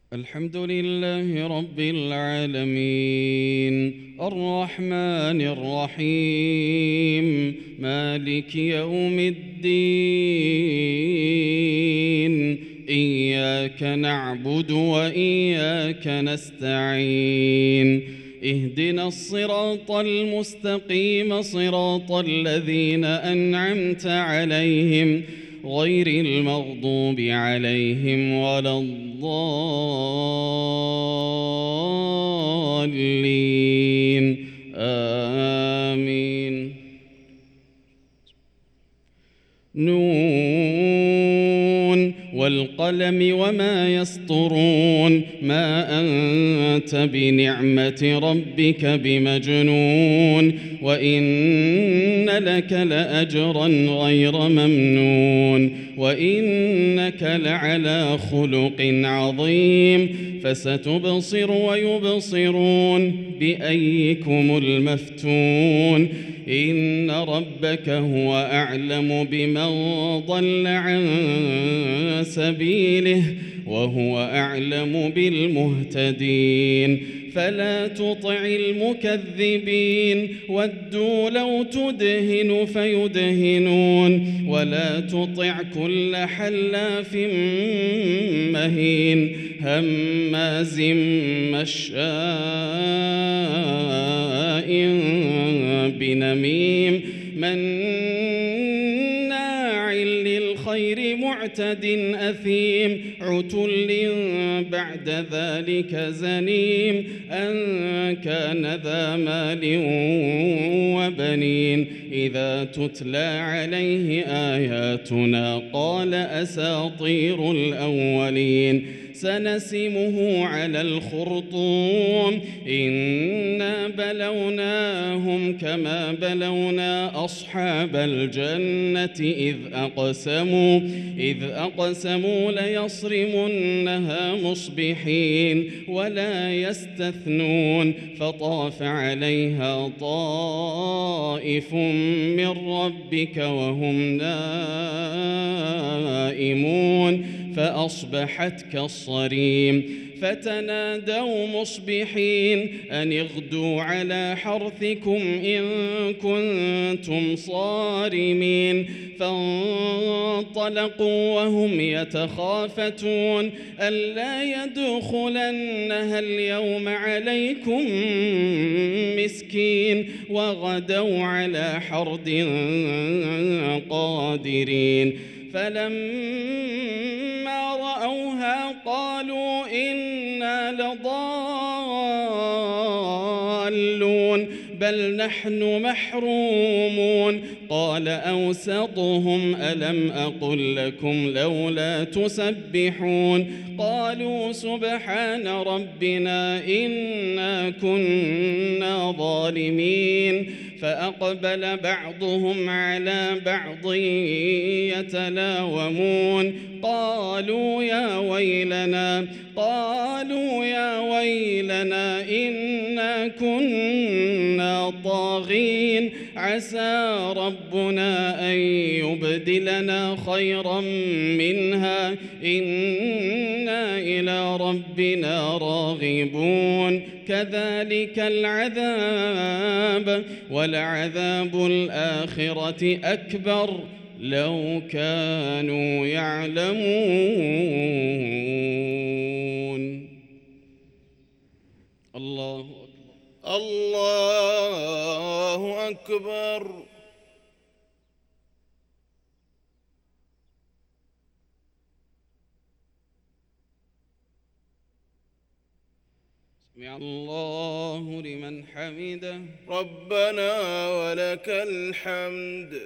الحمد لله رب العالمين الرحمن الرحيم مالك يوم الدين إياك نعبد وإياك نستعين اهدنا الصراط المستقيم صراط الذين أنعمت عليهم غير المغضوب عليهم ولا الضالين آمين. نون والقلم وما يسطرون ما أنت بنعمة ربك بمجنون وإن لك لأجرا غير ممنون وإنك لعلى خلق عظيم فستبصر ويبصرون بأيكم المفتون إن ربك هو أعلم بمن ضل عن سبيله وهو أعلم بالمهتدين فلا تطع المكذبين ودوا لو تدهن فيدهنون ولا تطع كل حلاف مهين هماز مشاء بنميم مناع للخير معتد أثيم عتل بعد ذلك زنيم أن كان ذا مال وبنين إذا تتلى عليه آياتنا قال أساطير الأولين سنسمه على الخرطوم إنا بلوناهم كما بلونا أصحاب الجنة إذ أقسموا ليصرمنها مصبحين ولا يستثنون فطاف عليها طائف من ربك وهم نائمون فأصبحت كالصريم فتنادوا مصبحين أن اغدوا على حرثكم إن كنتم صارمين فانطلقوا وهم يتخافتون ألا يدخلنها اليوم عليكم مسكين وغدوا على حرد قادرين فلما رأوها قالوا إنا لضالون بل نحن محرومون قال أوسطهم ألم أقل لكم لولا تسبحون قالوا سبحان ربنا إنا كنا ظالمين فأقبل بعضهم على بعض يتلاومون قالوا يا ويلنا إنا كنا طاغين عسى ربنا أن يبدلنا خيرا منها إنا إلى ربنا راغبون كذلك العذاب ولعذاب الآخرة أكبر لو كانوا يعلمون. الله أكبر الله أكبر. سمع الله لمن حمده ربنا ولك الحمد.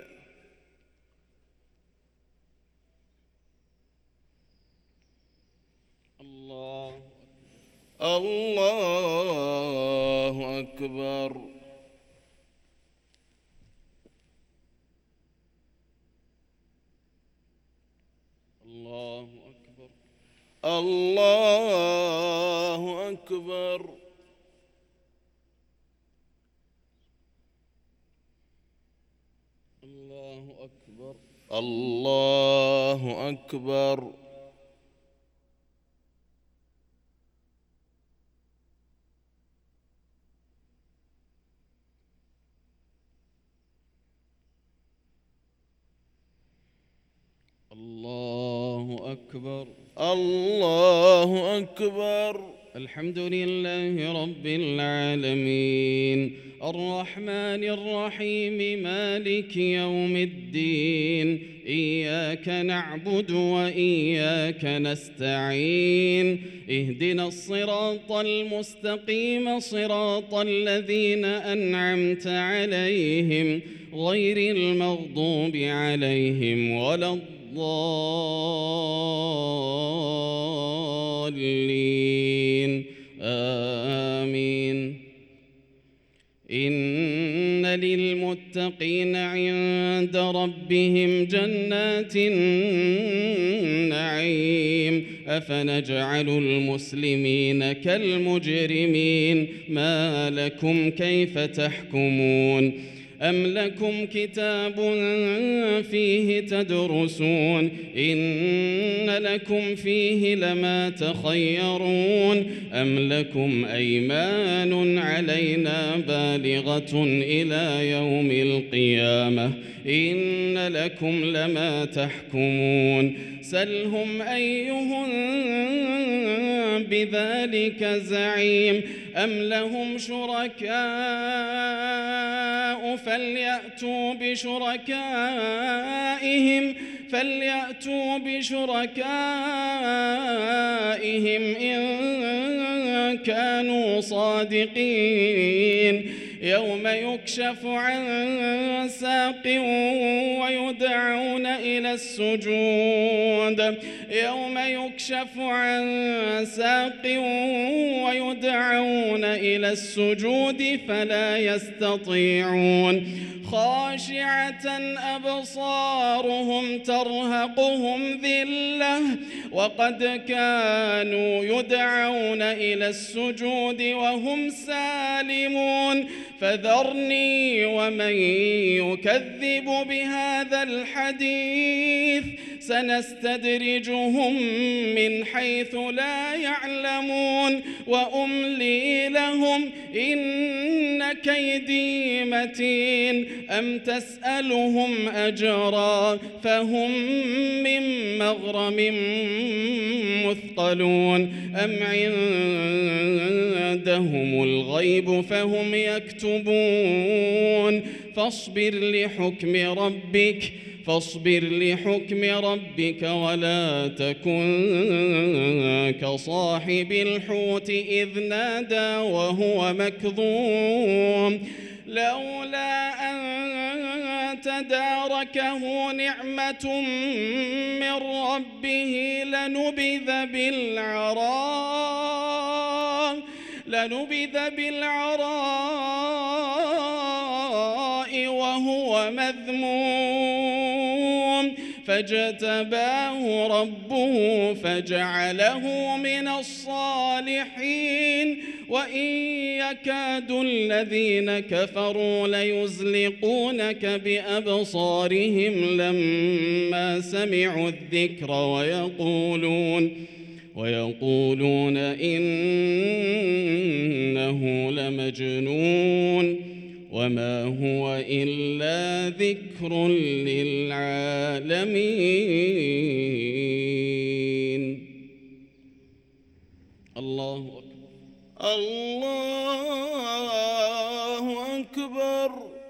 الله أكبر. الله أكبر. الله أكبر. الله أكبر. الله أكبر. الله أكبر. الله أكبر. الحمد لله رب العالمين الرحمن الرحيم مالك يوم الدين إياك نعبد وإياك نستعين اهدنا الصراط المستقيم صراط الذين أنعمت عليهم غير المغضوب عليهم ولا الضالين آمين. إن للمتقين عند ربهم جنات النعيم أفنجعل المسلمين كالمجرمين ما لكم كيف تحكمون أم لكم كتاب فيه تدرسون إن لكم فيه لما تخيرون أم لكم أيمان علينا بالغة إلى يوم القيامة إن لكم لما تحكمون سلهم أيهم بذلك زعيم أم لهم شركاء فليأتوا بشركائهم إن كانوا صادقين يوم يكشف عن ساق ويدعون إلى السجود فلا يستطيعون خاشعة أبصارهم ترهقهم ذلة وقد كانوا يدعون إلى السجود وهم سالمون فذرني ومن يكذب بهذا الحديث سنستدرجهم من حيث لا يعلمون وأملي لهم إن كيدي متين أم تسألهم أجرا فهم من مغرم مثقلون أم عندهم الغيب فهم يكتبون فاصبر لحكم ربك ولا تكن كصاحب الحوت إذ نادى وهو مكظوم لولا أن تداركه نعمة من ربه لنبذ بالعراء وهو مذموم فاجتباه ربه فجعله من الصالحين وإن يكاد الذين كفروا ليزلقونك بأبصارهم لما سمعوا الذكر ويقولون إنه لمجنون وما هو إلا ذكر للعالمين. الله أكبر. الله أكبر.